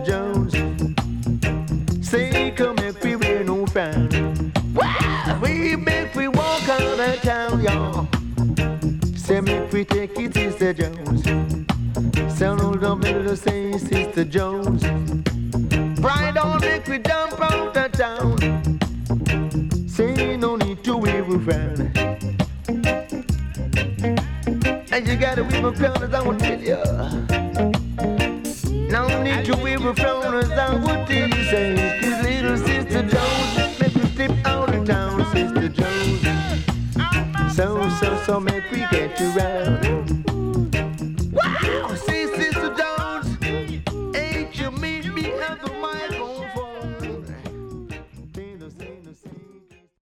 Jones. Say, come if we wear no frown. Wow, we make we walk out of town, y'all. Say, make we take it, Sister Jones. Sound old up middle say, Sister Jones. Pride on make we jump out of town. Say, no need to wear a frown. And you gotta wear a frown as I will tell you. No need to wear a frown as I will tell you. Say, cause little Sister Jones, make we step out of town, Sister Jones. So, make we get you round.